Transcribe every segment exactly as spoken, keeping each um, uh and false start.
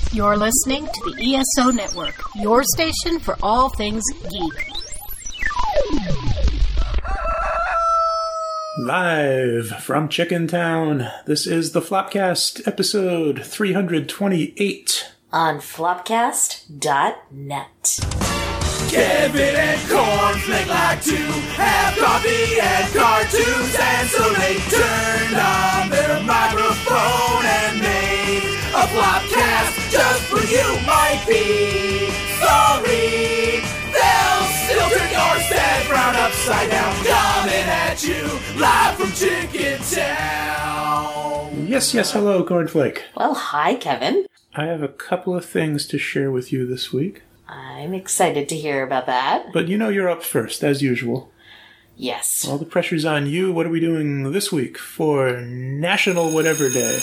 You're listening to the E S O Network, your station for all things geek. Live from Chicken Town, this is the Flopcast, episode three twenty-eight. On flopcast dot net. Kevin and Cornflake like to have coffee and cartoons, and so they turned on their microphone and made a flopcast just for you. Might be sorry, they'll still turn your sad brown upside down, coming at you live from Chicken Town. Yes, yes, hello, Cornflake. Well, hi, Kevin. I have a couple of things to share with you this week. I'm excited to hear about that. But you know you're up first, as usual. Yes. All the pressure's on you. What are we doing this week for National Whatever Day?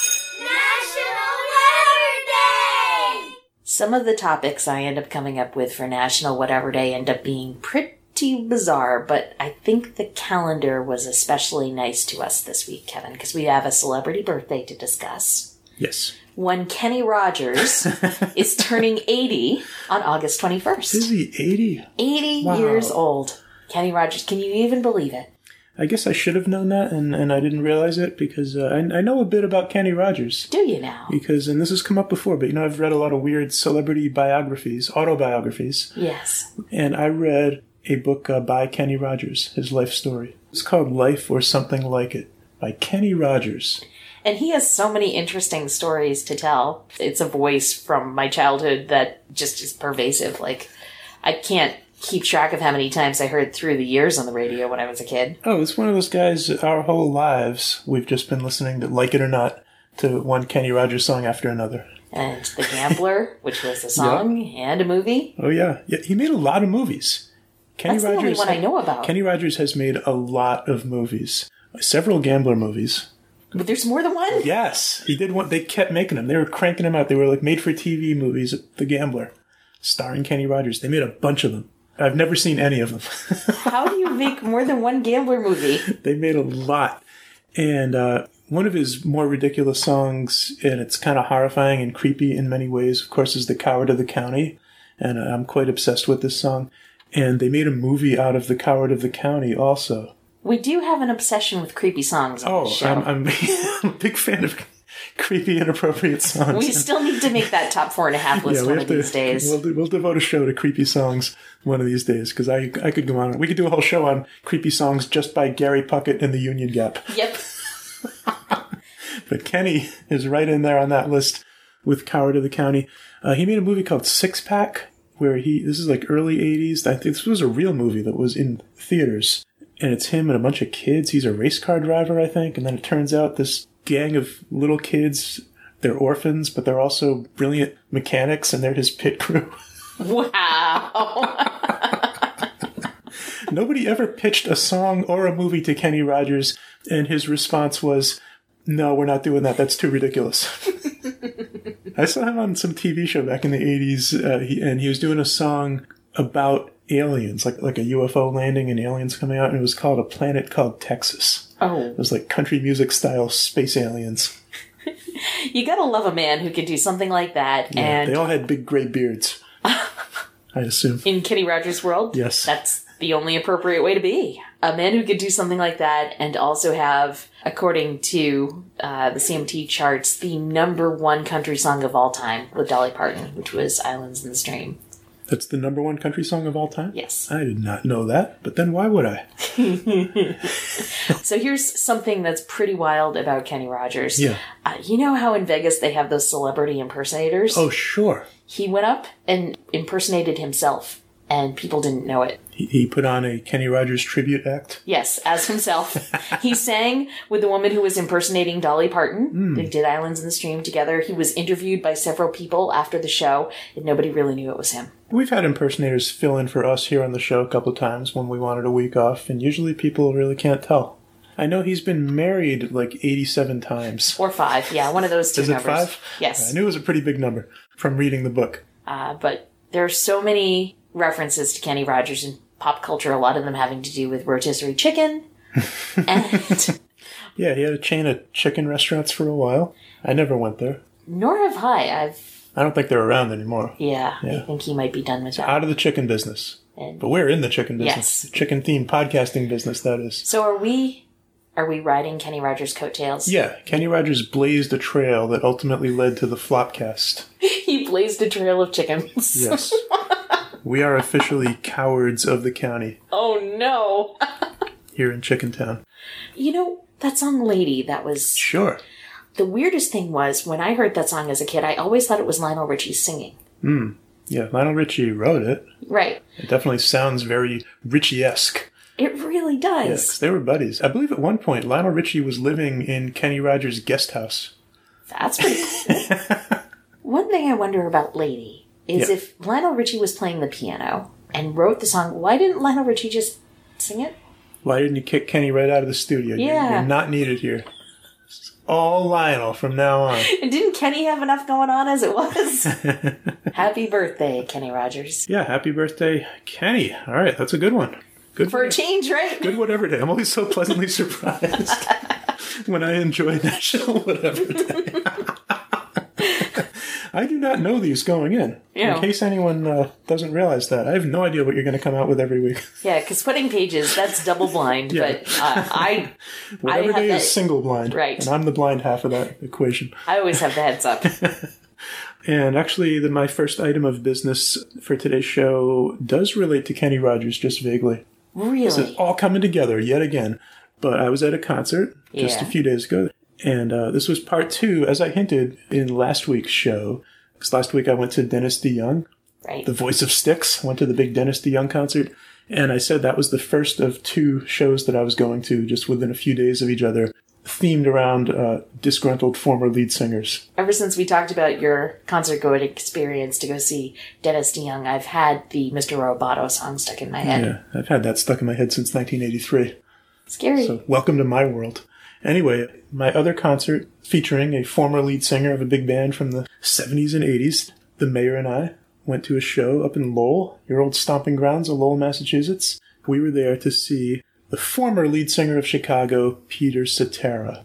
National Whatever Day! Some of the topics I end up coming up with for National Whatever Day end up being pretty bizarre, but I think the calendar was especially nice to us this week, Kevin, because we have a celebrity birthday to discuss. Yes. One Kenny Rogers is turning eighty on August twenty-first. Is he eighty? eighty Wow. years old. Kenny Rogers. Can you even believe it? I guess I should have known that, and, and I didn't realize it, because uh, I, I know a bit about Kenny Rogers. Do you now? Because, and this has come up before, but you know, I've read a lot of weird celebrity biographies, autobiographies, Yes. and I read a book uh, by Kenny Rogers, his life story. It's called Life or Something Like It, by Kenny Rogers. And he has so many interesting stories to tell. It's a voice from my childhood that just is pervasive. Like, I can't keep track of how many times I heard Through the Years on the radio when I was a kid. Oh, it's one of those guys, our whole lives, we've just been listening to, like it or not, to one Kenny Rogers song after another. And The Gambler, which was a song and a movie. Oh, yeah. Yeah, he made a lot of movies. Kenny That's the only one I know about. Kenny Rogers has made a lot of movies. Several Gambler movies. But there's more than one? Yes. He did one. They kept making them. They were cranking them out. They were like made-for-T V movies, The Gambler, starring Kenny Rogers. They made a bunch of them. I've never seen any of them. How do you make more than one Gambler movie? They made a lot. And uh, one of his more ridiculous songs, and it's kind of horrifying and creepy in many ways, of course, is The Coward of the County. And uh, I'm quite obsessed with this song. And they made a movie out of The Coward of the County also. We do have an obsession with creepy songs on Oh, this show. I'm, I'm, I'm a big fan of creepy, inappropriate songs. We still need to make that top four and a half list we one have of to- these days. We'll, we'll devote a show to creepy songs one of these days, because I I could go on. We could do a whole show on creepy songs just by Gary Puckett and the Union Gap. Yep. But Kenny is right in there on that list with Coward of the County. Uh, he made a movie called Six Pack, where he, this is like early eighties. I think this was a real movie that was in theaters. And it's him and a bunch of kids. He's a race car driver, I think. And then it turns out this gang of little kids, they're orphans, but they're also brilliant mechanics, and they're his pit crew. Wow. Nobody ever pitched a song or a movie to Kenny Rogers, and his response was, no, we're not doing that. That's too ridiculous. I saw him on some T V show back in the eighties, uh, he, and he was doing a song about aliens, like like a U F O landing and aliens coming out, and it was called A Planet Called Texas. Oh. It was like country music style space aliens. You gotta love a man who can do something like that. Yeah, and they all had big gray beards, I assume. in Kenny Rogers' world, Yes. that's the only appropriate way to be. A man who could do something like that and also have, according to uh, the C M T charts, the number one country song of all time with Dolly Parton, which was Islands in the Stream. That's the number one country song of all time? Yes. I did not know that, but then why would I? So here's something that's pretty wild about Kenny Rogers. Yeah. Uh, you know how in Vegas they have those celebrity impersonators? Oh, sure. He went up and impersonated himself, and people didn't know it. He, he put on a Kenny Rogers tribute act. Yes, as himself. He sang with the woman who was impersonating Dolly Parton. Mm. They did Islands in the Stream together. He was interviewed by several people after the show, and nobody really knew it was him. We've had impersonators fill in for us here on the show a couple of times when we wanted a week off, and usually people really can't tell. I know he's been married like eighty-seven times. Or five, yeah, one of those two Is it numbers. five? Yes. I knew it was a pretty big number from reading the book. Uh, but there are so many references to Kenny Rogers in pop culture, a lot of them having to do with rotisserie chicken. And Yeah, he had a chain of chicken restaurants for a while. I never went there. nor have I. I've I don't think they're around anymore. Yeah, I Yeah. think he might be done with that. Out of the chicken business. And- But we're in the chicken business. Yes. Chicken-themed podcasting business, that is. So are we? Are we riding Kenny Rogers' coattails? Yeah, Kenny Rogers blazed a trail that ultimately led to the Flopcast. He blazed a trail of chickens. Yes. We are officially cowards of the county Oh no! here in Chicken Town. You know that song, "Lady." That was Sure. the weirdest thing. Was when I heard that song as a kid, I always thought it was Lionel Richie singing. Yeah, Lionel Richie wrote it. Right. It definitely sounds very Richie-esque. It really does. Yes, they were buddies. I believe at one point Lionel Richie was living in Kenny Rogers' guest house. That's pretty cool. One thing I wonder about "Lady" is Yeah. if Lionel Richie was playing the piano and wrote the song, why didn't Lionel Richie just sing it? Why didn't you kick Kenny right out of the studio? You're- Yeah. You're not needed here. It's all Lionel from now on. And didn't Kenny have enough going on as it was? Happy birthday, Kenny Rogers. Yeah, happy birthday, Kenny. All right, that's a good one. Good For a change, right? Good whatever day. I'm always so pleasantly surprised when I enjoy National Whatever Day. I do not know these going in. Yeah. In case anyone uh, doesn't realize that, I have no idea what you're going to come out with every week. Yeah, because putting pages, that's double blind. Yeah. But uh, I Whatever I have day that, is single blind. Right. And I'm the blind half of that equation. I always have the heads up. And actually, the, my first item of business for today's show does relate to Kenny Rogers, just vaguely. This is Really? all coming together yet again. But I was at a concert just Yeah. a few days ago. And uh, this was part two, as I hinted in last week's show. Because last week I went to Dennis DeYoung, Right. the voice of Styx. I went to the big Dennis DeYoung concert. And I said that was the first of two shows that I was going to just within a few days of each other, themed around uh, disgruntled former lead singers. Ever since we talked about your concert going experience to go see Dennis DeYoung, I've had the Mister Roboto song stuck in my head. Yeah, I've had that stuck in my head since nineteen eighty-three. Scary. So welcome to my world. Anyway, my other concert featuring a former lead singer of a big band from the seventies and eighties, the mayor and I went to a show up in Lowell, your old stomping grounds of Lowell, Massachusetts. We were there to see the former lead singer of Chicago, Peter Cetera,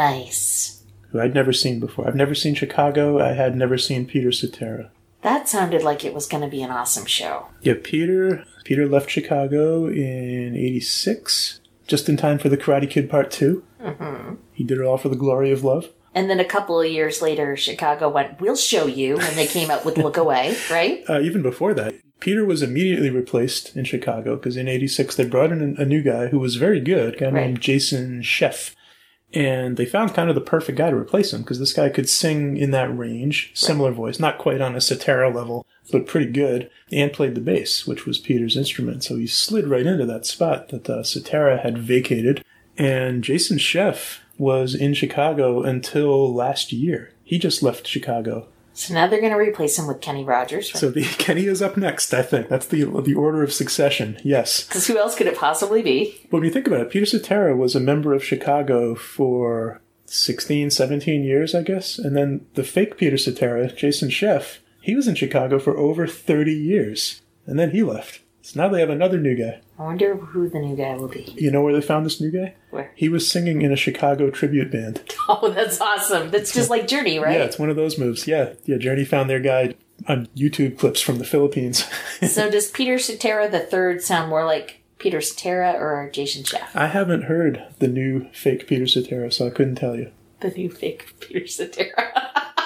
Nice. who I'd never seen before. I've never seen Chicago. I had never seen Peter Cetera. That sounded like it was going to be an awesome show. Yeah, Peter Peter left Chicago in eighty-six, just in time for the Karate Kid Part two. Mm-hmm. He did it all for the glory of love. And then a couple of years later, Chicago went, "We'll show you," and they came out with "Look Away," right? Uh, even before that, Peter was immediately replaced in Chicago because in eighty-six they brought in a new guy who was very good, a guy Right. named Jason Sheff. And they found kind of the perfect guy to replace him because this guy could sing in that range, similar voice, not quite on a Cetera level, but pretty good, and played the bass, which was Peter's instrument. So he slid right into that spot that uh, Cetera had vacated. And Jason Sheff was in Chicago until last year. He just left Chicago. So now they're going to replace him with Kenny Rogers. So the Kenny is up next, I think. That's the the order of succession, yes. Because who else could it possibly be? But when you think about it, Peter Cetera was a member of Chicago for sixteen, seventeen years, I guess. And then the fake Peter Cetera, Jason Sheff, he was in Chicago for over thirty years. And then he left. So now they have another new guy. I wonder who the new guy will be. You know where they found this new guy? Where? He was singing in a Chicago tribute band. Oh, that's awesome. That's just like Journey, right? Yeah, it's one of those moves. Yeah, yeah. Journey found their guy on YouTube clips from the Philippines. So does Peter Cetera the third sound more like Peter Cetera or Jason Sheff? I haven't heard the new fake Peter Cetera, so I couldn't tell you. The new fake Peter Cetera.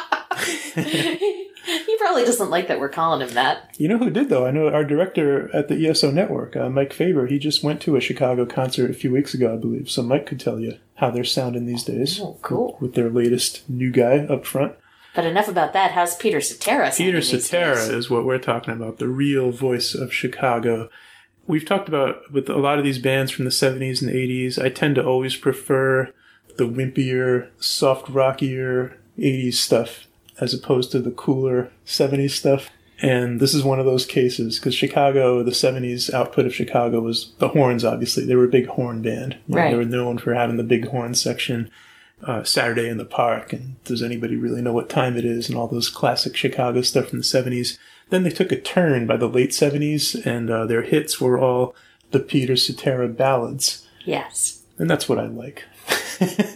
He probably doesn't like that we're calling him that. You know who did, though? I know our director at the E S O Network, uh, Mike Faber, he just went to a Chicago concert a few weeks ago, I believe. So Mike could tell you how they're sounding these days. Oh, cool. With their latest new guy up front. But enough about that. How's Peter Cetera sounding Peter these Cetera days? is what we're talking about, the real voice of Chicago. We've talked about, with a lot of these bands from the seventies and eighties, I tend to always prefer the wimpier, soft rockier eighties stuff as opposed to the cooler seventies stuff. And this is one of those cases, because Chicago, the seventies output of Chicago was the horns, obviously. They were a big horn band. You know, Right. They were known for having the big horn section, uh, Saturday in the Park, and does anybody really know what time it is, and all those classic Chicago stuff from the seventies. Then they took a turn by the late seventies, and uh, their hits were all the Peter Cetera ballads. Yes. And that's what I like.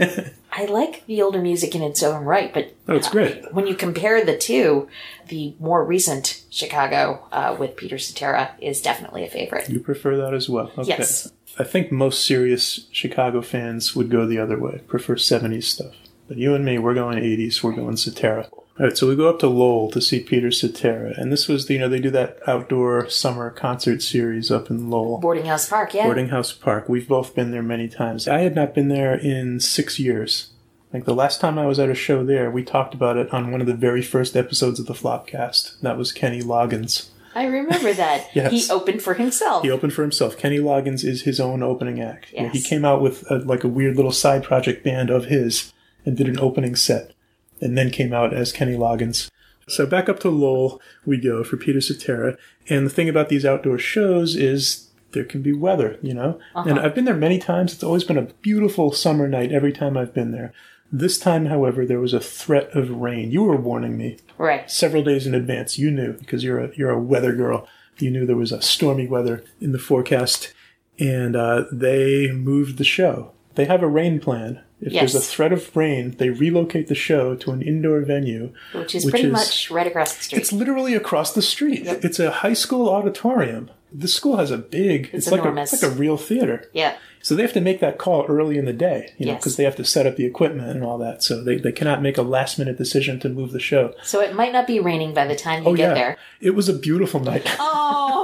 I like the older music in its own right, but Oh, it's great. when you compare the two, the more recent Chicago uh, with Peter Cetera is definitely a favorite. You prefer that as well? Okay. Yes. I think most serious Chicago fans would go the other way, prefer seventies stuff. But you and me, we're going eighties, we're going Cetera. All right, so we go up to Lowell to see Peter Cetera, and this was, you know, they do that outdoor summer concert series up in Lowell. Boarding House Park, yeah. Boarding House Park. We've both been there many times. I had not been there in six years. Like the last time I was at a show there, we talked about it on one of the very first episodes of the Flopcast. That was Kenny Loggins. I remember that. Yes. He opened for himself. He opened for himself. Kenny Loggins is his own opening act. Yes. He came out with a, like a weird little side project band of his and did an opening set, and then came out as Kenny Loggins. So back up to Lowell we go for Peter Cetera. And the thing about these outdoor shows is there can be weather, you know? Uh-huh. And I've been there many times. It's always been a beautiful summer night every time I've been there. This time, however, there was a threat of rain. You were warning me Right. several days in advance. You knew, because you're a, you're a weather girl. You knew there was a stormy weather in the forecast. And uh, they moved the show. They have a rain plan. If Yes. there's a threat of rain, they relocate the show to an indoor venue. Which is which pretty is- much right across the street. It's literally across the street. It's a high school auditorium. The school has a big, It's like a, enormous. it's like a real theater. Yeah. So they have to make that call early in the day, you know, Yes. because they have to set up the equipment and all that. So they, they cannot make a last minute decision to move the show. So it might not be raining by the time you Oh, get yeah. there. It was a beautiful night. Oh!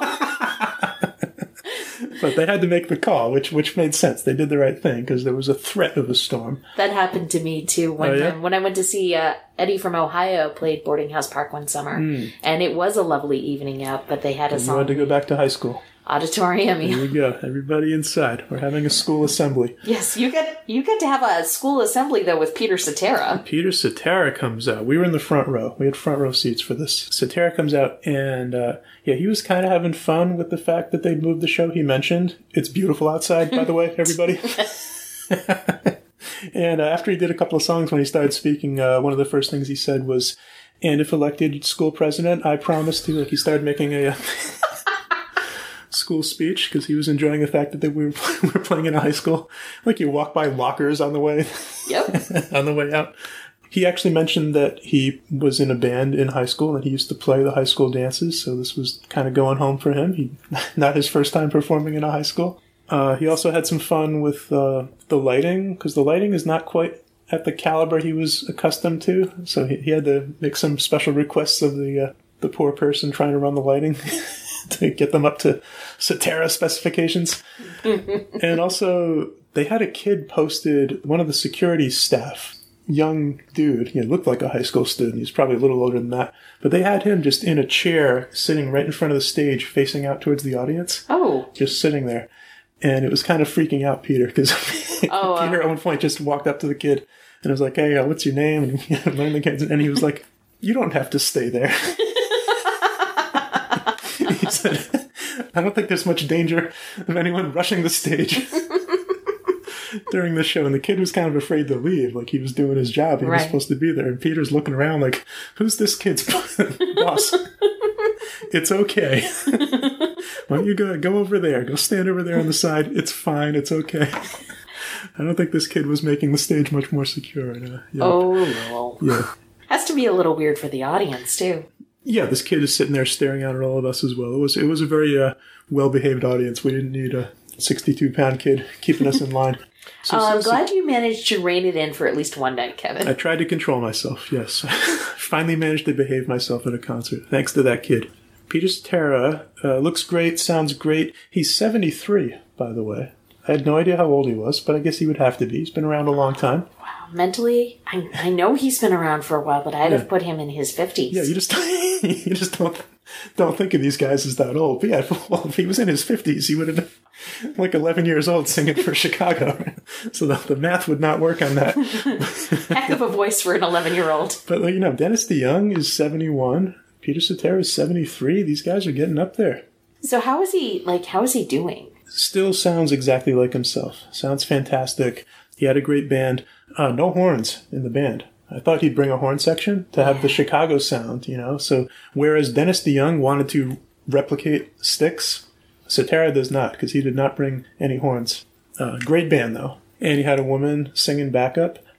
But they had to make the call, which which made sense. They did the right thing because there was a threat of a storm. That happened to me too one Oh, yeah? time when I went to see uh, Eddie from Ohio played Boarding House Park one summer, and it was a lovely evening out. But they had us Hmm. You had on to go back to high school. auditorium. Here we go. Everybody inside. We're having a school assembly. Yes, you get you get to have a school assembly though with Peter Cetera. Peter Cetera comes out. We were in the front row. We had front row seats for this. Cetera comes out, and uh, yeah, he was kind of having fun with the fact that they'd moved the show. He mentioned it's beautiful outside, by the way, everybody. And uh, after he did a couple of songs, when he started speaking, uh, one of the first things he said was, "And if elected school president, I promise to." Like he started making a. Uh, school speech because he was enjoying the fact that they were, we were playing in a high school. Like you walk by lockers on the way Yep. on the way out. He actually mentioned that he was in a band in high school and he used to play the high school dances, so this was kind of going home for him. He not his first time performing in a high school. Uh, he also had some fun with uh, the lighting because the lighting is not quite at the caliber he was accustomed to, so he, he had to make some special requests of the uh, the poor person trying to run the lighting. To get them up to Cetera specifications. And also, they had a kid posted, one of the security staff, young dude, he looked like a high school student, he's probably a little older than that, but they had him just in a chair, sitting right in front of the stage, facing out towards the audience, Oh. just sitting there. And it was kind of freaking out Peter, because Oh, uh. Peter at one point just walked up to the kid, and was like, "Hey, uh, what's your name?" And he learned the kids, and he was like, "You don't have to stay there." He said, "I don't think there's much danger of anyone rushing the stage during the show." And the kid was kind of afraid to leave, like he was doing his job. He was Right. supposed to be there. And Peter's looking around like, "Who's this kid's boss? It's okay. Why don't you go go over there? Go stand over there on the side. It's fine. It's okay." I don't think this kid was making the stage much more secure. Uh, yeah. Oh, no. Yeah. Has to be a little weird for the audience, too. Yeah, this kid is sitting there staring out at all of us as well. It was it was a very uh, well-behaved audience. We didn't need a sixty-two pound kid keeping us in line. So, Oh, so- I'm so- uh, glad you managed to rein it in for at least one night, Kevin. I tried to control myself, yes. Finally managed to behave myself at a concert, thanks to that kid. Peter Cetera uh, looks great, sounds great. He's seventy-three, by the way. I had no idea how old he was, but I guess he would have to be. He's been around a long time. Mentally, I, I know he's been around for a while, but I'd Yeah. have put him in his fifties. Yeah, you just you just don't don't think of these guys as that old. But yeah, well, if he was in his fifties, he would have been like eleven years old singing for Chicago. So the, the math would not work on that. Heck of a voice for an eleven-year-old. But like, you know, Dennis DeYoung is seventy-one. Peter Cetera is seventy-three. These guys are getting up there. So how is he, like, how is he doing? Still sounds exactly like himself. Sounds fantastic. He had a great band. Uh, no horns in the band. I thought he'd bring a horn section to have the Chicago sound, you know. So whereas Dennis DeYoung wanted to replicate Styx, Cetera does not, because he did not bring any horns. Uh, great band, though. And he had a woman singing backup.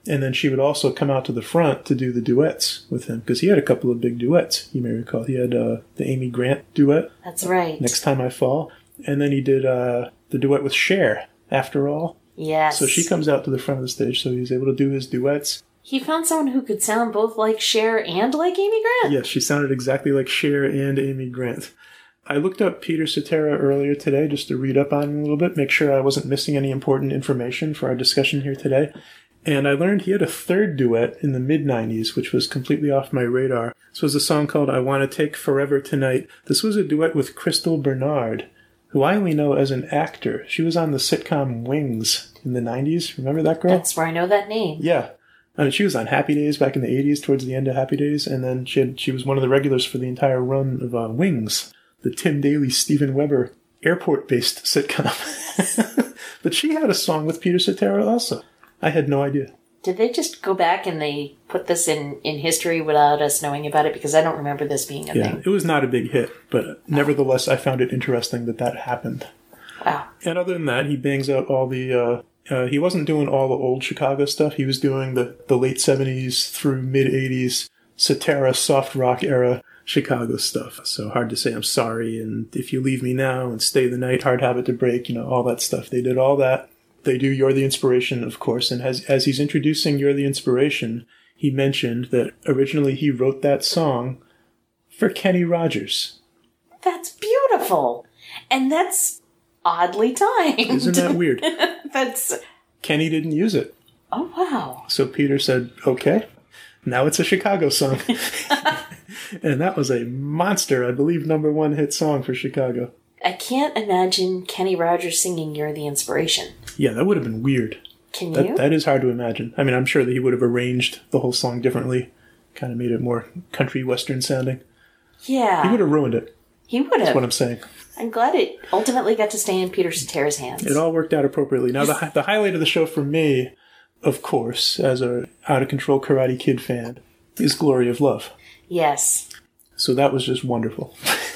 And then she would also come out to the front to do the duets with him, because he had a couple of big duets, you may recall. He had uh, the Amy Grant duet, That's right. Next Time I Fall. And then he did uh, the duet with Cher, After All. Yes. So she comes out to the front of the stage, so he's able to do his duets. He found someone who could sound both like Cher and like Amy Grant? Yes, she sounded exactly like Cher and Amy Grant. I looked up Peter Cetera earlier today just to read up on him a little bit, make sure I wasn't missing any important information for our discussion here today. And I learned he had a third duet in the mid nineties, which was completely off my radar. This was a song called I Want to Take Forever Tonight. This was a duet with Crystal Bernard, who I only know as an actor. She was on the sitcom Wings in the nineties. Remember that girl? That's where I know that name. Yeah. I mean, she was on Happy Days back in the eighties, towards the end of Happy Days, and then she had, she was one of the regulars for the entire run of uh, Wings, the Tim Daly, Steven Weber airport-based sitcom. But she had a song with Peter Cetera also. I had no idea. Did they just go back and they put this in, in history without us knowing about it? Because I don't remember this being a Yeah, thing. it was not a big hit, but nevertheless, I found it interesting that that happened. Wow. And other than that, he bangs out all the... Uh, uh, he wasn't doing all the old Chicago stuff. He was doing the, the late seventies through mid-eighties Cetera soft rock era Chicago stuff. So Hard to Say I'm Sorry, and If You Leave Me Now, and Stay the Night, Hard Habit to Break, you know, all that stuff. They did all that. They do You're the Inspiration, of course, and as, as he's introducing You're the Inspiration, he mentioned that originally he wrote that song for Kenny Rogers. That's beautiful. And that's oddly timed. Isn't that weird? That's... Kenny didn't use it. Oh, wow. So Peter said, okay, now it's a Chicago song. And that was a monster, I believe, number one hit song for Chicago. I can't imagine Kenny Rogers singing You're the Inspiration. Yeah, that would have been weird. Can you? That, that is hard to imagine. I mean, I'm sure that he would have arranged the whole song differently, kind of made it more country western sounding. Yeah. He would have ruined it, He would is have. what I'm saying. I'm glad it ultimately got to stay in Peter Cetera's hands. It all worked out appropriately. Now, the, the highlight of the show for me, of course, as a out-of-control Karate Kid fan, is Glory of Love. Yes. So that was just wonderful.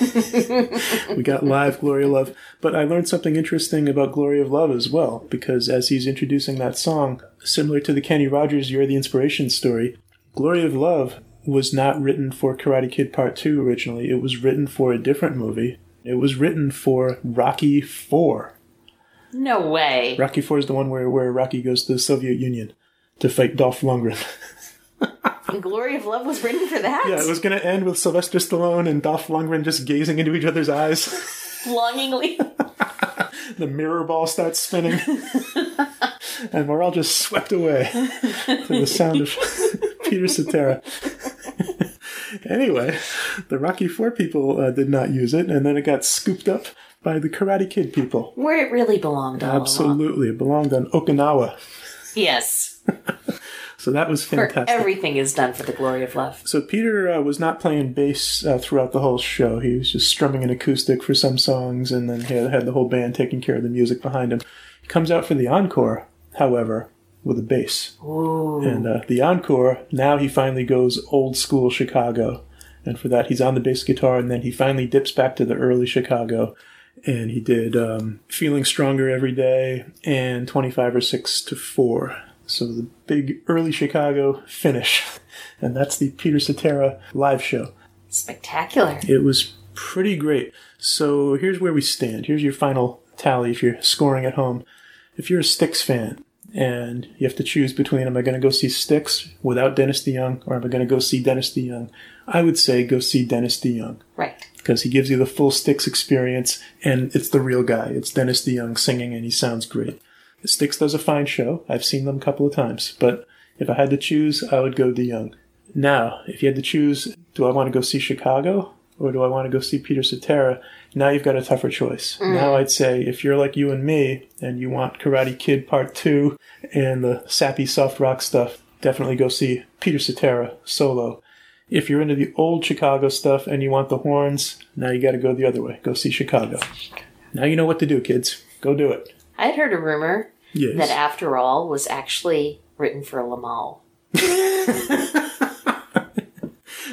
We got live Glory of Love. But I learned something interesting about Glory of Love as well, because as he's introducing that song, similar to the Kenny Rogers You're the Inspiration story, Glory of Love was not written for Karate Kid Part two originally. It was written for a different movie. It was written for Rocky four. No way. Rocky four is the one where, where Rocky goes to the Soviet Union to fight Dolph Lundgren. And Glory of Love was written for that? Yeah, it was going to end with Sylvester Stallone and Dolph Lundgren just gazing into each other's eyes. Longingly. The mirror ball starts spinning. And we're all just swept away to the sound of Peter Cetera. Anyway, the Rocky four people uh, did not use it, and then it got scooped up by the Karate Kid people. Where it really belonged all along. Absolutely. It belonged on Okinawa. Yes. So that was Where fantastic. everything is done for the Glory of Love. So Peter uh, was not playing bass uh, throughout the whole show. He was just strumming an acoustic for some songs, and then he had, had the whole band taking care of the music behind him. He comes out for the encore, however, with a bass. Ooh. And uh, the encore, now he finally goes old school Chicago. And for that, he's on the bass guitar, and then he finally dips back to the early Chicago. And he did um, Feeling Stronger Every Day and twenty-five or six to four. So the big early Chicago finish. And that's the Peter Cetera live show. Spectacular. It was pretty great. So here's where we stand. Here's your final tally if you're scoring at home. If you're a Styx fan and you have to choose between, am I going to go see Styx without Dennis DeYoung, or am I going to go see Dennis DeYoung? I would say go see Dennis DeYoung. Right. Because he gives you the full Styx experience, and it's the real guy. It's Dennis DeYoung singing, and he sounds great. Styx does a fine show. I've seen them a couple of times. But if I had to choose, I would go DeYoung. Now, if you had to choose, do I want to go see Chicago, or do I want to go see Peter Cetera? Now you've got a tougher choice. Mm. Now I'd say, if you're like you and me, and you want Karate Kid Part two and the sappy soft rock stuff, definitely go see Peter Cetera solo. If you're into the old Chicago stuff and you want the horns, now you got to go the other way. Go see Chicago. Now you know what to do, kids. Go do it. I'd heard a rumor Yes. that After All was actually written for Lamal.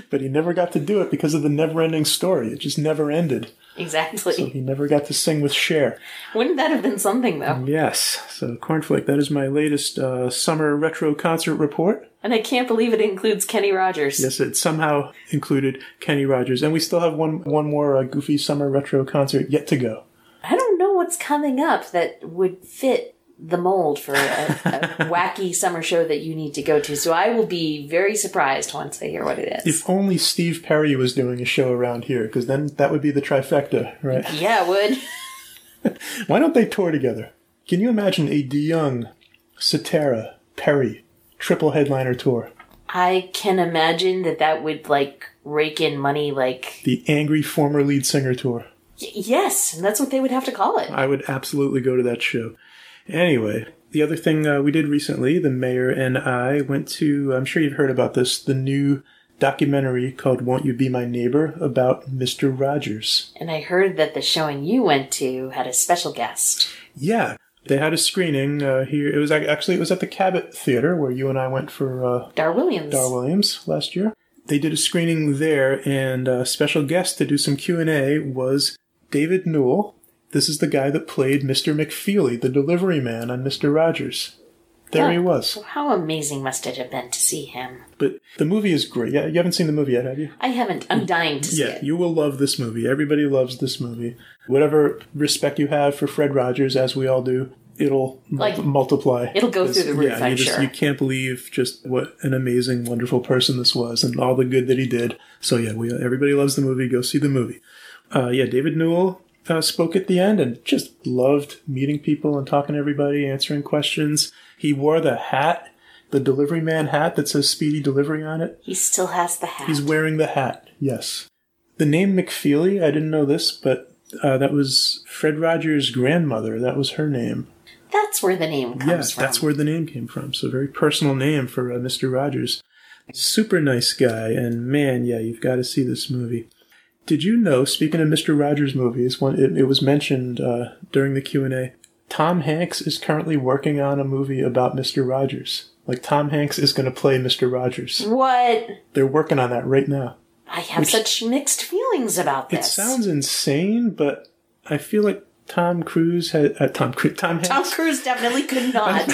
But he never got to do it because of the never-ending story. It just never ended. Exactly. So he never got to sing with Cher. Wouldn't that have been something, though? Yes. So Cornflake, that is my latest uh, summer retro concert report. And I can't believe it includes Kenny Rogers. Yes, it somehow included Kenny Rogers. And we still have one one more uh, Goofy summer retro concert yet to go. I don't know what's coming up that would fit the mold for a, a wacky summer show that you need to go to. So I will be very surprised once I hear what it is. If only Steve Perry was doing a show around here, because then that would be the trifecta, right? Yeah, it would. Why don't they tour together? Can you imagine a DeYoung, Cetera, Perry, triple headliner tour? I can imagine that that would, like, rake in money like... The angry former lead singer tour. Y- yes, and that's what they would have to call it. I would absolutely go to that show. Anyway, the other thing uh, we did recently, the mayor and I went to, I'm sure you've heard about this, the new documentary called Won't You Be My Neighbor about Mister Rogers. And I heard that the showing you went to had a special guest. Yeah, they had a screening uh, here. It was actually, it was at the Cabot Theater where you and I went for uh, Dar Williams. Dar Williams last year. They did a screening there, and a special guest to do some Q and A was David Newell. This is the guy that played Mister McFeely, the delivery man on Mister Rogers. There Oh, he was. so how amazing must it have been to see him? But the movie is great. Yeah, you haven't seen the movie yet, have you? I haven't. I'm dying to see Yeah, it. you will love this movie. Everybody loves this movie. Whatever respect you have for Fred Rogers, as we all do, it'll Like, mul- multiply. it'll go through the roof, yeah, I'm you just, sure. You can't believe just what an amazing, wonderful person this was and all the good that he did. So yeah, we everybody loves the movie. Go see the movie. Uh, yeah, David Newell Uh, spoke at the end and just loved meeting people and talking to everybody, answering questions. He wore the hat, the delivery man hat that says Speedy Delivery on it. He still has the hat. He's wearing the hat, yes. The name McFeely, I didn't know this, but uh, that was Fred Rogers' grandmother. That was her name. That's where the name comes Yes, from. that's where the name came from. So very personal name for uh, Mister Rogers. Super nice guy, and man, yeah, you've got to see this movie. Did you know, speaking of Mister Rogers movies, when it, it was mentioned uh, during the Q and A, Tom Hanks is currently working on a movie about Mister Rogers. Like, Tom Hanks is going to play Mister Rogers. What? They're working on that right now. I have Which- such mixed feelings about It this. sounds insane, but I feel like Tom Cruise had... Uh, Tom Cruise... Tom Hanks... Tom Cruise definitely could not.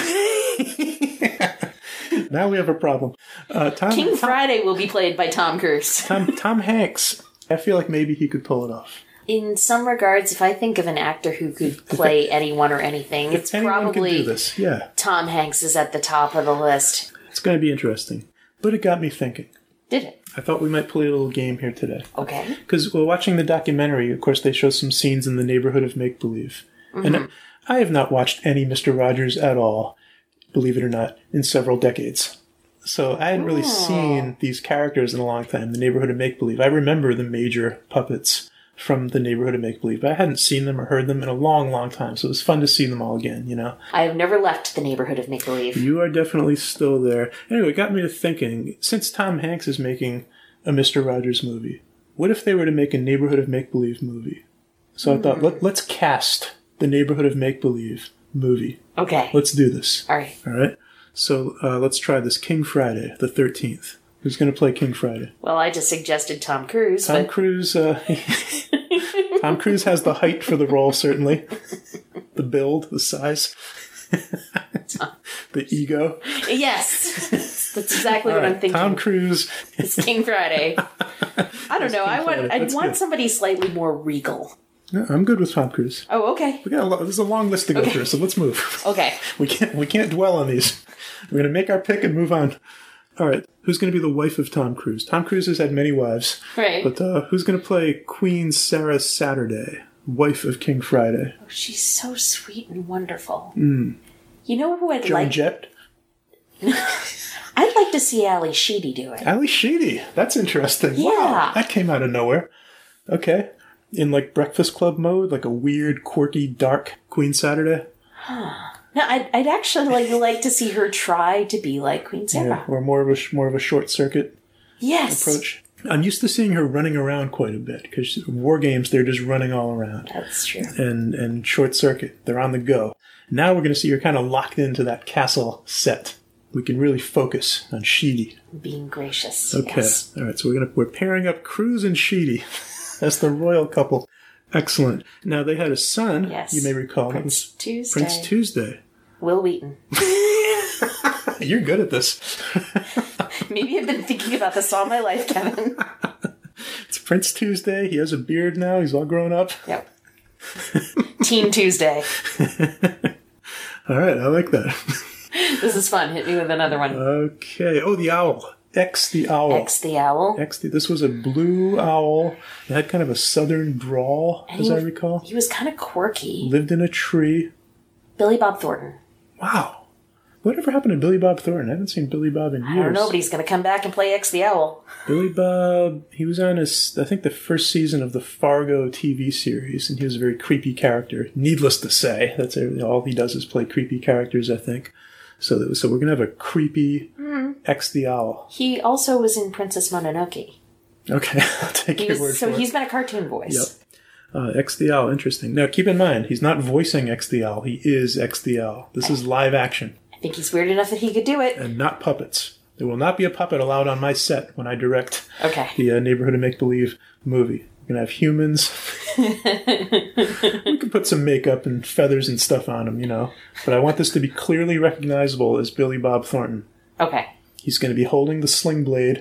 Now we have a problem. Uh, Tom, King Tom, Friday will be played by Tom Cruise. Tom, Tom Hanks, I feel like maybe he could pull it off. In some regards, if I think of an actor who could play anyone or anything, it's Anyone can probably do this, yeah. Tom Hanks is at the top of the list. It's going to be interesting. But it got me thinking. Did it? I thought we might play a little game here today. Okay. Because while watching the documentary, of course, they show some scenes in the neighborhood of make-believe. Mm-hmm. And I have not watched any Mister Rogers at all, believe it or not, in several decades. So I hadn't really Oh. seen these characters in a long time, the neighborhood of make-believe. I remember the major puppets from the neighborhood of make-believe, but I hadn't seen them or heard them in a long, long time. So it was fun to see them all again, you know? I have never left the neighborhood of make-believe. You are definitely still there. Anyway, it got me to thinking, since Tom Hanks is making a Mister Rogers movie, what if they were to make a neighborhood of make-believe movie? So I thought, let, let's cast the neighborhood of make-believe movie. Okay. Let's do this. All right. All right? So uh, let's try this. King Friday, the thirteenth. Who's going to play King Friday? Well, I just suggested Tom Cruise, Tom but Cruise. Uh, Tom Cruise has the height for the role, certainly. The build, the size, the ego. yes, that's exactly All what I'm right, thinking. Tom Cruise. It's King Friday. I don't know. I want. Friday. I That's want good. somebody slightly more regal. No, I'm good with Tom Cruise. Oh, okay. We got a lot, there's a long list to go Okay. through, so let's move. Okay. We can't we can't dwell on these. We're gonna make our pick and move on. All right, who's gonna be the wife of Tom Cruise? Tom Cruise has had many wives, Right. but uh, who's gonna play Queen Sarah Saturday, wife of King Friday? Oh, she's so sweet and wonderful. Mm. You know who I'd Joan like? Jett, I'd like to see Ali Sheedy do it. Ali Sheedy. That's interesting. Yeah. Wow, that came out of nowhere. Okay, in like Breakfast Club mode, like a weird, quirky, dark Queen Saturday. No, I'd, I'd actually like, like to see her try to be like Queen Sarah. Yeah, or more of a sh- more of a short circuit Yes. approach. I'm used to seeing her running around quite a bit because war games they're just running all around, That's true. and and short circuit they're on the go. Now we're going to see her kind of locked into that castle set we can really focus on Sheedy. Being gracious. Okay. Yes. All right. So we're gonna we're pairing up Cruz and Sheedy as the royal couple. Excellent. Now they had a son. Yes. You may recall. That Prince was Tuesday. Prince Tuesday. Will Wheaton. You're good at this. Maybe I've been thinking about this all my life, Kevin. It's Prince Tuesday. He has a beard now. He's all grown up. Yep. Teen Tuesday. All right. I like that. This is fun. Hit me with another one. Okay. Oh, the owl. X the owl. X the owl. X the, this was a blue owl. It had kind of a southern drawl, And as he- I recall. He was kind of quirky. Lived in a tree. Billy Bob Thornton. Wow. Whatever happened to Billy Bob Thornton? I haven't seen Billy Bob in years. I don't know, but he's going to come back and play X the owl. Billy Bob, he was on his, I think, the first season of the Fargo T V series, and he was a very creepy character. Needless to say, that's all he does is play creepy characters, I think. So, that, so we're going to have a creepy Mm. X the Owl. He also was in Princess Mononoke. Okay, I'll take He your word was, so for he's it. been a cartoon voice. Yep. Uh, X the Owl, interesting. Now, keep in mind, he's not voicing X the Owl. He is X the Owl. This is live action I think he's weird enough that he could do it. and not puppets. There will not be a puppet allowed on my set when I direct Okay. the uh, Neighborhood of Make-Believe movie. We're going to have humans. We can put some makeup and feathers and stuff on them, you know. But I want this to be clearly recognizable as Billy Bob Thornton. Okay. He's going to be holding the sling blade.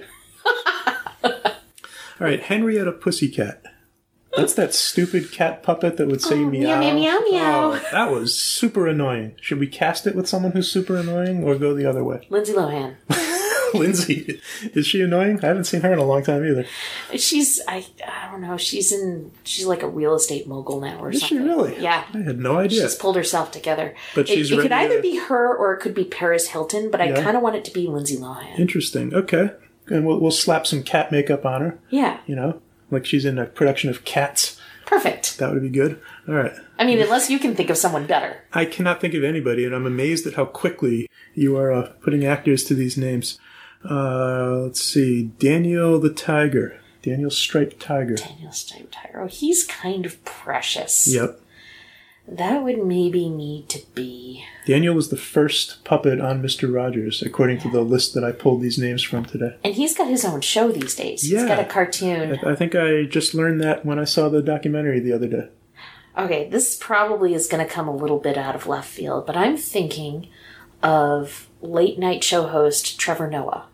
All right, Henrietta Pussycat. That's that stupid cat puppet that would say Oh, meow. meow, meow, meow, meow. Oh, that was super annoying. Should we cast it with someone who's super annoying or go the other way? Lindsay Lohan. Lindsay, is she annoying? I haven't seen her in a long time either. She's, I I don't know, she's in, she's like a real estate mogul now or Is she something. really? Yeah. I had no idea. She's pulled herself together. But It- she's it, could ready either to- be her or it could be Paris Hilton, but I Yeah. kind of want it to be Lindsay Lohan. Interesting. Okay. And we'll, we'll slap some cat makeup on her, Yeah. you know, like she's in a production of Cats. Perfect. That would be good. All right. I mean, unless you can think of someone better. I cannot think of anybody, and I'm amazed at how quickly you are uh, putting actors to these names. Uh, let's see. Daniel the Tiger. Daniel Striped Tiger. Daniel Stipe Tyro. He's kind of precious. Yep. That would maybe need to be. Daniel was the first puppet on Mister Rogers, according to the list that I pulled these names from today. And he's got his own show these days. Yeah. He's got a cartoon. I, I think I just learned that when I saw the documentary the other day. Okay, this probably is going to come a little bit out of left field, but I'm thinking of late night show host Trevor Noah.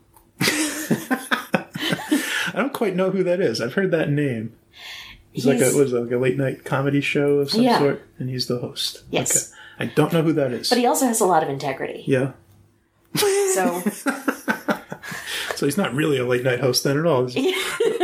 I don't quite know who that is. I've heard that name. He's, like a He's- what is it, like a late night comedy show of some Yeah. sort, and he's the host. Yes. Okay. I don't know who that is. But he also has a lot of integrity. yeah. So, So he's not really a late night host then at all. is he?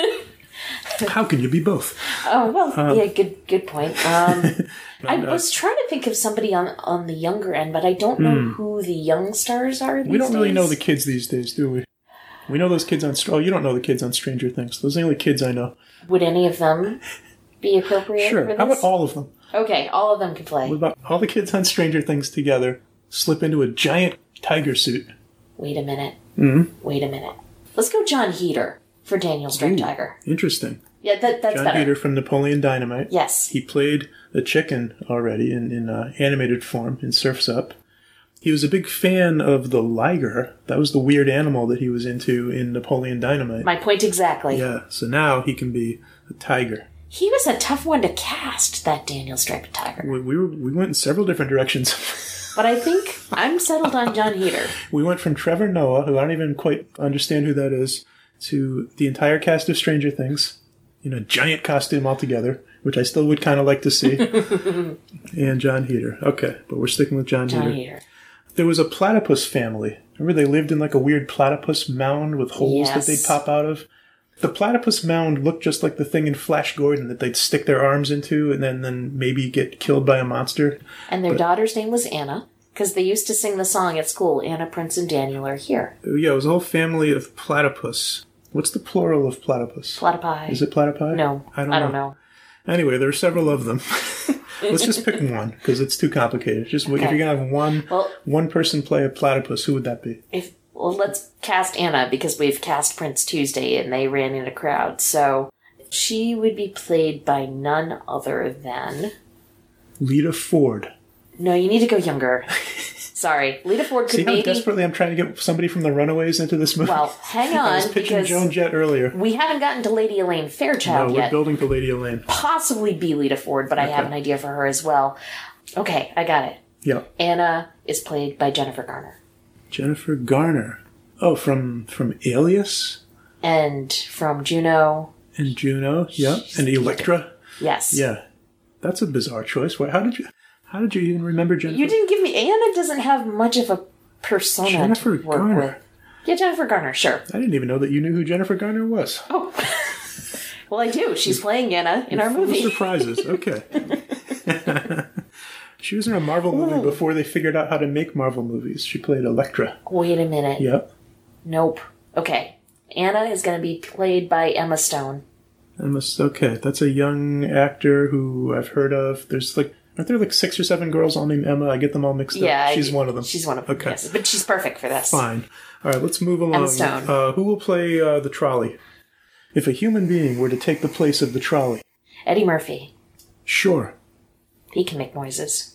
How can you be both? oh well, Um, yeah, good good point. Um, I was trying to think of somebody on on the younger end, but I don't know who the young stars are. These Hmm. We don't really days. know the kids these days, do we? We know those kids on. Str- Oh, you don't know the kids on Stranger Things. Those are the only kids I know. Would any of them be appropriate for Sure. this? How about all of them? Okay, all of them can play. What about all the kids on Stranger Things together slip into a giant tiger suit? Wait a minute. Mm-hmm. Wait a minute. Let's go John Heater for Daniel Striped Ooh. Tiger. Interesting. Yeah, that, that's John better. Peter from Napoleon Dynamite. Yes. He played the chicken already in, in uh, animated form in Surf's Up. He was a big fan of the liger. That was the weird animal that he was into in Napoleon Dynamite. My point exactly. Yeah, so now he can be a tiger. He was a tough one to cast, that Daniel Striped Tiger. We, we, were, we went in several different directions. But I think I'm settled on John Heater. We went from Trevor Noah, who I don't even quite understand who that is, to the entire cast of Stranger Things in a giant costume altogether, which I still would kind of like to see, and John Heater. Okay, but we're sticking with John, John Heater. Heater. There was a platypus family. Remember they lived in like a weird platypus mound with holes that Yes. they'd pop out of? The platypus mound looked just like the thing in Flash Gordon that they'd stick their arms into and then, then maybe get killed by a monster. And their daughter's name was Anna, because they used to sing the song at school, Anna, Prince, and Daniel are here. Yeah, it was a whole family of platypus. What's the plural of platypus? Platypi. Is it platypi? No, I don't, I don't know. know. Anyway, there are several of them. Let's just pick one because it's too complicated. Just if Okay. you're gonna have one Well- one person play a platypus, who would that be? If Well, let's cast Anna, because we've cast Prince Tuesday, and they ran in a crowd. So she would be played by none other than... Lita Ford. No, you need to go younger. Sorry. Lita Ford could See how maybe... desperately I'm trying to get somebody from the Runaways into this movie? Well, hang I was on, pitching because Joan Jett earlier. we haven't gotten to Lady Elaine Fairchild No, we're yet. building to Lady Elaine. Possibly be Lita Ford, but I have an idea for her as well. Okay, I got it. Yeah. Anna is played by Jennifer Garner. Jennifer Garner. Oh, from from Alias And from Juno, and Juno. Yeah. And Electra. yes. Yeah. That's a bizarre choice. Why- How did you how did you even remember Jennifer? You didn't give me... Anna doesn't have much of a persona Jennifer to work Garner. with. Yeah, Jennifer Garner, sure. I didn't even know that you knew who Jennifer Garner was. Oh. Well, I do. She's playing Anna in our Full of movie. surprises. Okay. She was in a Marvel movie before they figured out how to make Marvel movies. She played Elektra. Wait a minute. Yep. Nope. Okay. Anna is going to be played by Emma Stone. Emma, okay, that's a young actor who I've heard of. There's like, aren't there like six or seven girls all named Emma? I get them all mixed Yeah. up. I- She's one of them. She's one of them, Okay. yes. But she's perfect for this. Fine. All right, let's move along. Emma Stone. Uh, who will play uh, the trolley? If a human being were to take the place of the trolley, Eddie Murphy. sure. He can make noises.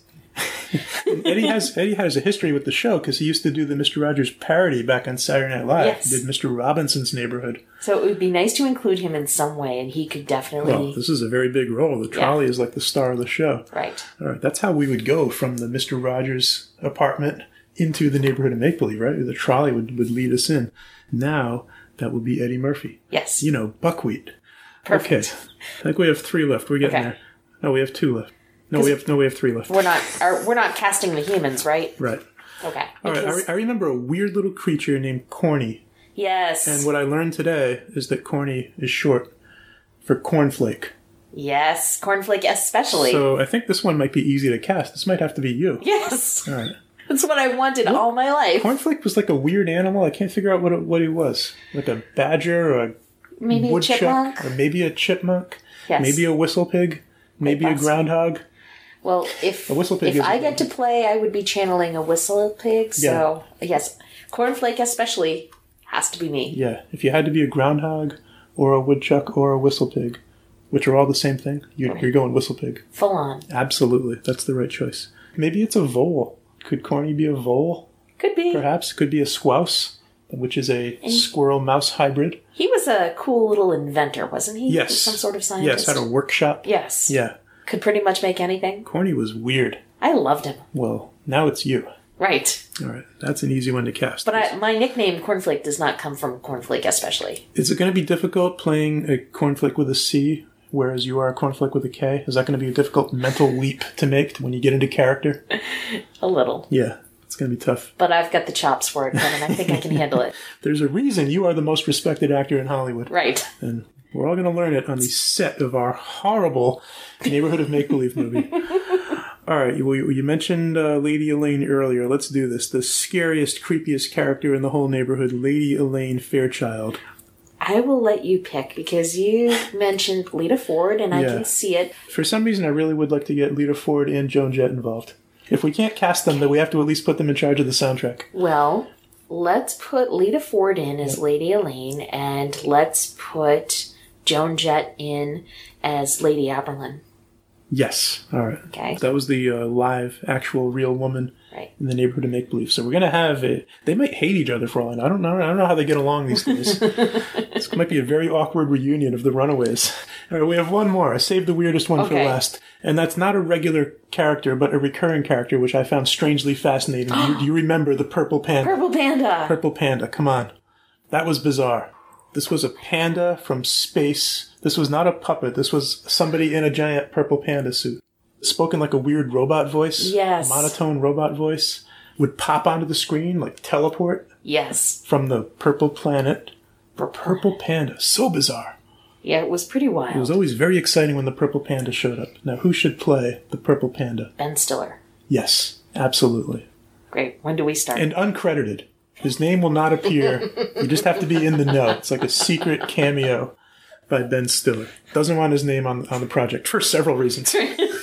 Eddie has Eddie has a history with the show because he used to do the Mister Rogers parody back on Saturday Night Live. Yes. He did Mister Robinson's Neighborhood. So it would be nice to include him in some way, and he could definitely... Well, this is a very big role. The trolley is like the star of the show. Right. All right, that's how we would go from the Mister Rogers apartment into the neighborhood of make-believe, right? The trolley would, would lead us in. Now, that would be Eddie Murphy. Yes. You know, buckwheat. Perfect. Okay. I think we have three left. We're getting Okay. there. No, we have two left. No, we have no, we have three left. We're not are, we're not casting the humans, right? Right. Okay. All right. I, Because- re- I remember a weird little creature named Corny, yes. and what I learned today is that Corny is short for cornflake. Yes. Cornflake especially. So I think this one might be easy to cast. This might have to be you. yes. All right. That's what I wanted all my life. Cornflake was like a weird animal. I can't figure out what it, what he was. Like a badger or a Maybe a woodchuck, chipmunk. or maybe a chipmunk, Yes. maybe a whistle pig, maybe a possible. groundhog. Well, if A whistle pig if is- I get to play, I would be channeling a whistle pig. So yes, Cornflake especially has to be me. Yeah, if you had to be a groundhog or a woodchuck or a whistle pig, which are all the same thing, you're, you're going whistle pig. Full on. Absolutely, that's the right choice. Maybe it's a vole. Could Corny be a vole? Could be. Perhaps. Could be a squouse, which is a squirrel-mouse hybrid. He was a cool little inventor, wasn't he? Yes. Some sort of scientist. Yes, had a workshop. Yes. Yeah. Could pretty much make anything. Corny was weird. I loved him. Well, now it's you. Right. All right, that's an easy one to cast. But I, my nickname Cornflake does not come from Cornflake especially. Is it going to be difficult playing a cornflake with a C, whereas you are a cornflake with a K? Is that going to be a difficult mental leap to make when you get into character? A little. Yeah, it's going to be tough. But I've got the chops for it, Kevin. I think I can handle it. There's a reason you are the most respected actor in Hollywood. Right. And we're all going to learn it on the set of our horrible Neighborhood of Make-Believe movie. All right, you, you mentioned uh, Lady Elaine earlier. Let's do this. The scariest, creepiest character in the whole neighborhood, Lady Elaine Fairchild. I will let you pick because you mentioned Lita Ford and I Yeah. can see it. For some reason, I really would like to get Lita Ford and Joan Jett involved. If we can't cast them, then we have to at least put them in charge of the soundtrack. Well, let's put Lita Ford in as Lady Elaine and let's put Joan Jett in as Lady Aberlin. Yes. All right. Okay. That was the uh, live, actual, real woman Right. in the neighborhood of make-believe. So we're going to have it. They might hate each other for all I know. I don't know. I don't know how they get along these days. This might be a very awkward reunion of the Runaways. All right, we have one more. I saved the weirdest one for Okay. last. And that's not a regular character, but a recurring character, which I found strangely fascinating. you, you remember the purple panda. Purple Panda. Purple panda, come on. That was bizarre. This was a panda from space. This was not a puppet. This was somebody in a giant purple panda suit. Spoken like a weird robot voice. Yes. A monotone robot voice. Would pop onto the screen, like teleport Yes. from the purple planet. Purple panda. So bizarre. Yeah, it was pretty It was wild. always very exciting when the purple panda showed up. Now, who should play the purple panda? Ben Stiller. Yes, absolutely. Great. When do we start? And uncredited. His name will not appear. You just have to be in the know. It's like a secret cameo by Ben Stiller. Doesn't want his name on, on the project for several reasons.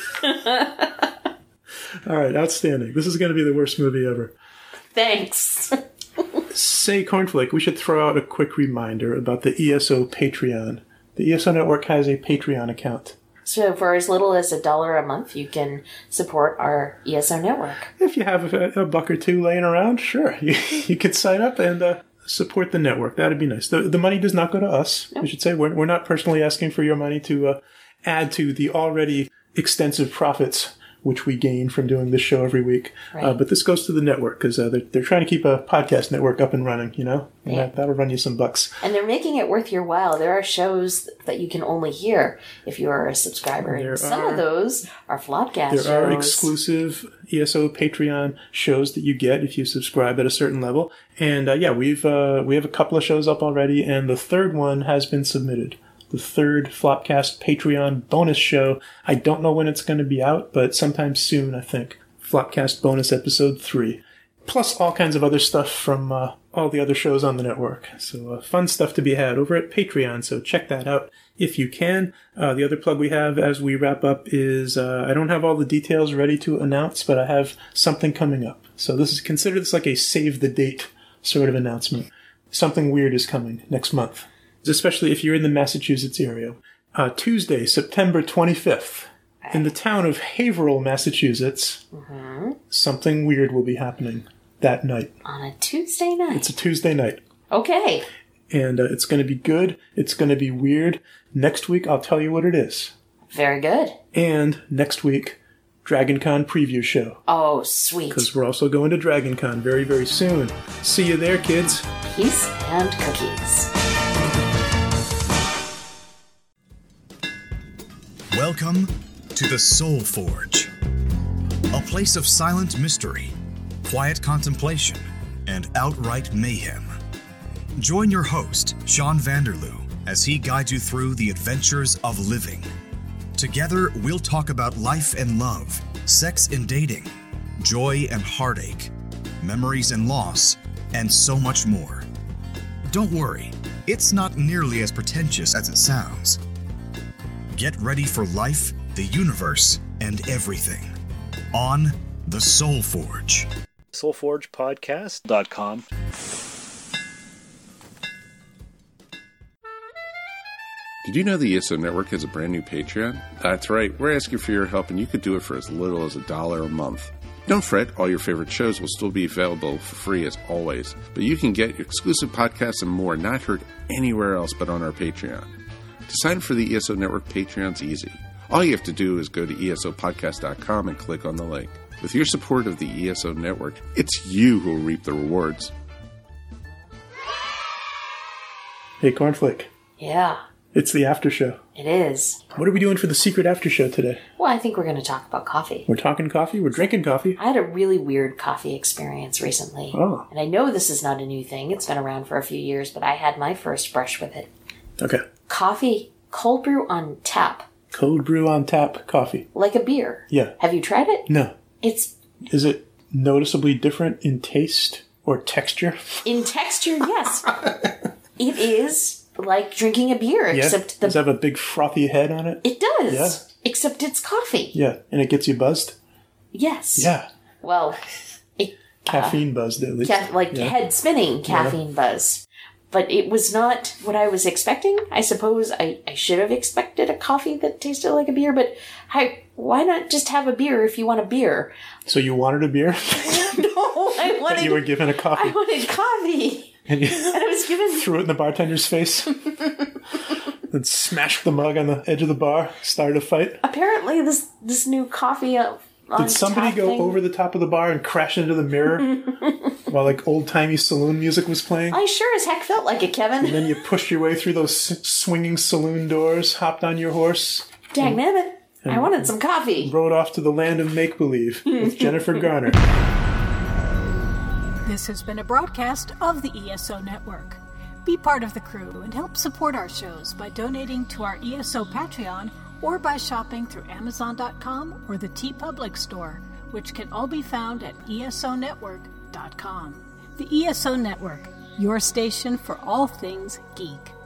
All right, outstanding. This is going to be the worst movie ever. Thanks. Say, Cornflake, we should throw out a quick reminder about the E S O Patreon. The E S O Network has a Patreon account. So for as little as a dollar a month, you can support our E S O network. If you have a, a buck or two laying around, sure, you, you could sign up and uh, support the network. That'd be nice. The, the money does not go to us. Nope. We should say we're, we're not personally asking for your money to uh, add to the already extensive profits which we gain from doing this show every week. Right. Uh, but this goes to the network because uh, they're, they're trying to keep a podcast network up and running, you know? And Yeah. that, that'll run you some bucks. And they're making it worth your while. There are shows that you can only hear if you are a subscriber. There And some are- of those are Flopcast shows. There are exclusive E S O Patreon shows that you get if you subscribe at a certain level. And uh, yeah, we've uh, we have a couple of shows up already, and the third one has been submitted. The third Flopcast Patreon bonus show. I don't know when it's going to be out, but sometime soon, I think. Flopcast bonus episode three. Plus all kinds of other stuff from uh, all the other shows on the network. So uh, fun stuff to be had over at Patreon, so check that out if you can. Uh, the other plug we have as we wrap up is, uh, I don't have all the details ready to announce, but I have something coming up. So this is, consider this like a save the date sort of announcement. Something weird is coming next month, especially if you're in the Massachusetts area. Uh, Tuesday, September twenty-fifth, in the town of Haverhill, Massachusetts, Mm-hmm. something weird will be happening that night. On a Tuesday night. It's a Tuesday night. Okay. And uh, it's going to be good. It's going to be weird. Next week, I'll tell you what it is. Very good. And next week, DragonCon preview show. Oh, sweet. Because we're also going to DragonCon very, very soon. See you there, kids. Peace and cookies. Welcome to the Soul Forge, a place of silent mystery, quiet contemplation, and outright mayhem. Join your host, Sean Vanderloo, as he guides you through the adventures of living. Together, we'll talk about life and love, sex and dating, joy and heartache, memories and loss, and so much more. Don't worry, it's not nearly as pretentious as it sounds. Get ready for life, the universe, and everything on The Soul Forge. soul forge podcast dot com. Did you know the E S O Network has a brand new Patreon? That's right, we're asking for your help, and you could do it for as little as a dollar a month. Don't fret, all your favorite shows will still be available for free as always, but you can get exclusive podcasts and more not heard anywhere else but on our Patreon. To sign up for the E S O Network Patreon's easy. All you have to do is go to E S O podcast dot com and click on the link. With your support of the E S O Network, it's you who will reap the rewards. Hey, Cornflake. Yeah, It's the after show. it is. What are we doing for the secret after show today? Well, I think we're going to talk about coffee. We're talking coffee? We're drinking coffee? I had a really weird coffee experience recently. Oh. And I know this is not a new thing. It's been around for a few years, but I had my first brush with it. Okay. Coffee, cold brew on tap, Cold brew on tap coffee. like a beer. Yeah. Have you tried it? No. It's Is it noticeably different in taste or texture? in texture, yes. It is like drinking a beer, except Does the it have a big frothy head on it? it does. Yeah. Except it's coffee. Yeah. And it gets you buzzed? Yes. Yeah. Well, it Caffeine buzzed at least. ca- like Yeah. head spinning caffeine buzz. But it was not what I was expecting. I suppose I, I should have expected a coffee that tasted like a beer, but I, why not just have a beer if you want a beer? So you wanted a beer? No, I But wanted you were given a I coffee. wanted coffee. And you And I was given threw it in the bartender's face. Then smashed the mug on the edge of the bar. Started a fight. apparently this this new coffee uh, on Did somebody tap go thing, over the top of the bar and crash into the mirror while like old-timey saloon music was playing? I sure as heck felt like it, Kevin. And then you pushed your way through those s- swinging saloon doors, hopped on your horse, Dang nabbit. I wanted some coffee. rode off to the land of make-believe with Jennifer Garner. This has been a broadcast of the E S O Network. Be part of the crew and help support our shows by donating to our E S O Patreon or by shopping through Amazon dot com or the TeePublic store, which can all be found at E S O network dot com. The E S O Network, your station for all things geek.